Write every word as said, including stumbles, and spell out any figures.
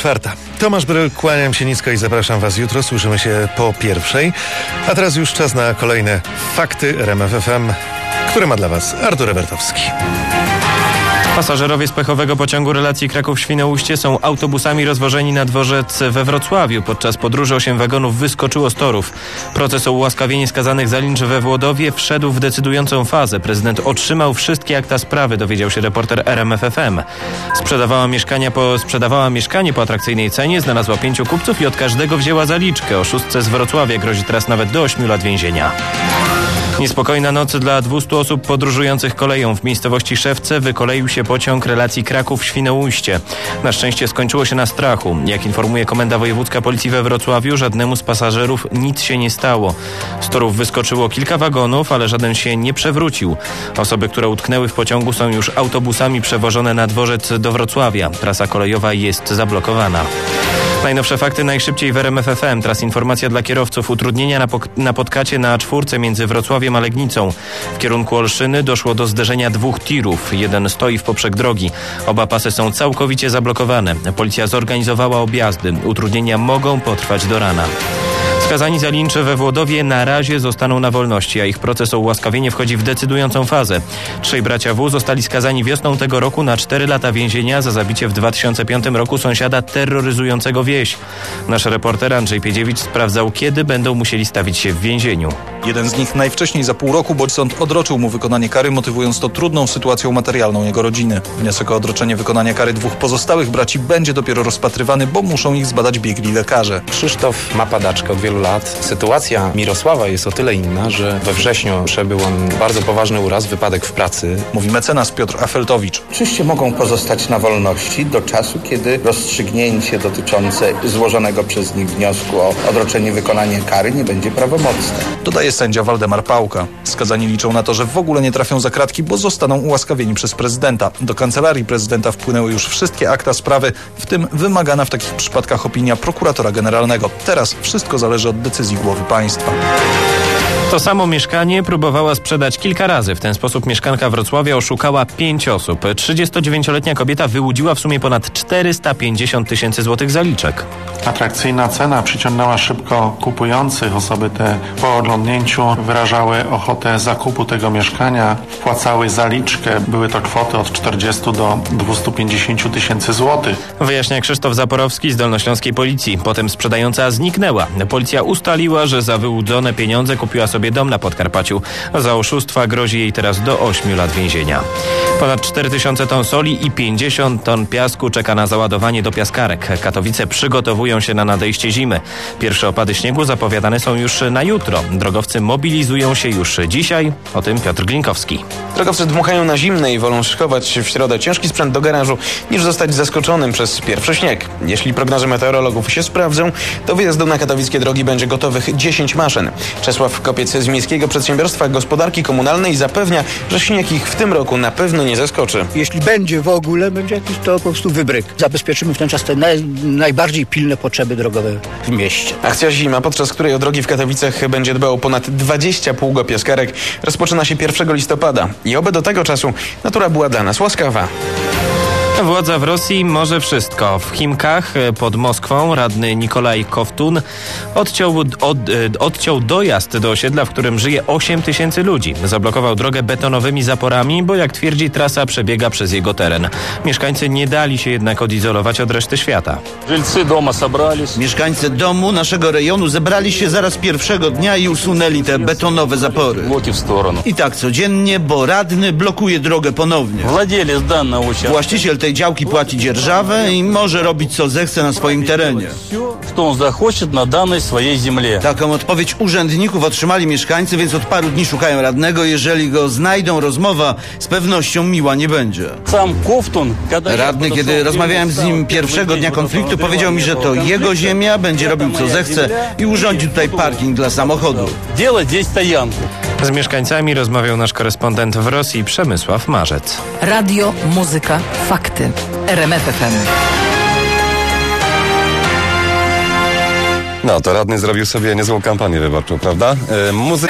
czwarta. Tomasz Bryl, kłaniam się nisko i zapraszam Was jutro. Słyszymy się po pierwszej. A teraz już czas na kolejne fakty R M F F M, które ma dla Was Artur Ewertowski. Pasażerowie z pechowego pociągu relacji Kraków-Świnoujście są autobusami rozwożeni na dworzec we Wrocławiu. Podczas podróży osiem wagonów wyskoczyło z torów. Proces o ułaskawienie skazanych za lincz we Włodowie wszedł w decydującą fazę. Prezydent otrzymał wszystkie akta sprawy, dowiedział się reporter R M F F M. Sprzedawała, mieszkania po, sprzedawała mieszkanie po atrakcyjnej cenie, znalazła pięciu kupców i od każdego wzięła zaliczkę. Oszustce z Wrocławia grozi teraz nawet do ośmiu lat więzienia. Niespokojna noc dla dwustu osób podróżujących koleją. W miejscowości Szewce wykoleił się pociąg relacji Kraków-Świnoujście. Na szczęście skończyło się na strachu. Jak informuje Komenda Wojewódzka Policji we Wrocławiu, żadnemu z pasażerów nic się nie stało. Z torów wyskoczyło kilka wagonów, ale żaden się nie przewrócił. Osoby, które utknęły w pociągu, są już autobusami przewożone na dworzec do Wrocławia. Trasa kolejowa jest zablokowana. Najnowsze fakty najszybciej w R M F F M. Teraz informacja dla kierowców. Utrudnienia na, pok- na Podkacie na czwórce między Wrocławiem a Legnicą. W kierunku Olszyny doszło do zderzenia dwóch tirów. Jeden stoi w poprzek drogi. Oba pasy są całkowicie zablokowane. Policja zorganizowała objazdy. Utrudnienia mogą potrwać do rana. Skazani za lincze we Włodowie na razie zostaną na wolności, a ich proces o ułaskawienie wchodzi w decydującą fazę. Trzej bracia W. zostali skazani wiosną tego roku na cztery lata więzienia za zabicie w dwa tysiące piątym roku sąsiada terroryzującego wieś. Nasz reporter Andrzej Piedziewicz sprawdzał, kiedy będą musieli stawić się w więzieniu. Jeden z nich najwcześniej za pół roku, bo sąd odroczył mu wykonanie kary, motywując to trudną sytuacją materialną jego rodziny. Wniosek o odroczenie wykonania kary dwóch pozostałych braci będzie dopiero rozpatrywany, bo muszą ich zbadać biegli lekarze. Krzysztof ma padaczkę od wielu lat. Sytuacja Mirosława jest o tyle inna, że we wrześniu przebył on bardzo poważny uraz, wypadek w pracy. Mówi mecenas Piotr Afeltowicz. Oczywiście mogą pozostać na wolności do czasu, kiedy rozstrzygnięcie dotyczące złożonego przez nich wniosku o odroczenie wykonania kary nie będzie prawomocne. Dodaje sędzia Waldemar Pałka. Skazani liczą na to, że w ogóle nie trafią za kratki, bo zostaną ułaskawieni przez prezydenta. Do kancelarii prezydenta wpłynęły już wszystkie akta sprawy, w tym wymagana w takich przypadkach opinia prokuratora generalnego. Teraz wszystko zależy od decyzji głowy państwa. To samo mieszkanie próbowała sprzedać kilka razy. W ten sposób mieszkanka Wrocławia oszukała pięć osób. trzydziestodziewięcioletnia kobieta wyłudziła w sumie ponad czterysta pięćdziesiąt tysięcy złotych zaliczek. Atrakcyjna cena przyciągnęła szybko kupujących. Osoby te po oglądnięciu wyrażały ochotę zakupu tego mieszkania, wpłacały zaliczkę. Były to kwoty od czterdziestu do dwustu pięćdziesięciu tysięcy złotych. Wyjaśnia Krzysztof Zaporowski z Dolnośląskiej Policji. Potem sprzedająca zniknęła. Policja ustaliła, że za wyłudzone pieniądze kupiła sobie dom na Podkarpaciu. Za oszustwa grozi jej teraz do ośmiu lat więzienia. Ponad cztery tysiące ton soli i pięćdziesiąt ton piasku czeka na załadowanie do piaskarek. Katowice przygotowują się na nadejście zimy. Pierwsze opady śniegu zapowiadane są już na jutro. Drogowcy mobilizują się już dzisiaj. O tym Piotr Glinkowski. Drogowcy dmuchają na zimne i wolą szykować w środę ciężki sprzęt do garażu, niż zostać zaskoczonym przez pierwszy śnieg. Jeśli prognozy meteorologów się sprawdzą, do wyjazdu na katowickie drogi będzie gotowych dziesięć maszyn. Czesław Kopiec z Miejskiego Przedsiębiorstwa Gospodarki Komunalnej zapewnia, że śnieg ich w tym roku na pewno nie zaskoczy. Jeśli będzie w ogóle, będzie jakiś to po prostu wybryk. Zabezpieczymy w ten czas te naj, najbardziej pilne potrzeby drogowe w mieście. Akcja Zima, podczas której o drogi w Katowicach będzie dbało ponad dwadzieścia pługopiaskarek, rozpoczyna się pierwszego listopada. I oby do tego czasu natura była dla nas łaskawa. Władza w Rosji może wszystko. W Chimkach pod Moskwą radny Nikolaj Koftun odciął, od, odciął dojazd do osiedla, w którym żyje osiem tysięcy ludzi. Zablokował drogę betonowymi zaporami, bo jak twierdzi, trasa przebiega przez jego teren. Mieszkańcy nie dali się jednak odizolować od reszty świata. Mieszkańcy domu naszego rejonu zebrali się zaraz pierwszego dnia i usunęli te betonowe zapory. I tak codziennie, bo radny blokuje drogę ponownie. Właściciel tej działki płaci dzierżawę i może robić co zechce na swoim terenie. Taką odpowiedź urzędników otrzymali mieszkańcy, więc od paru dni szukają radnego. Jeżeli go znajdą, rozmowa z pewnością miła nie będzie. Radny, kiedy rozmawiałem z nim pierwszego dnia konfliktu, powiedział mi, że to jego ziemia, będzie robił co zechce i urządzi tutaj parking dla samochodu. Z mieszkańcami rozmawiał nasz korespondent w Rosji Przemysław Marzec. Radio, muzyka, fakty. R M F F M. No to radny zrobił sobie niezłą kampanię wyborczą, prawda? Yy, muzyka...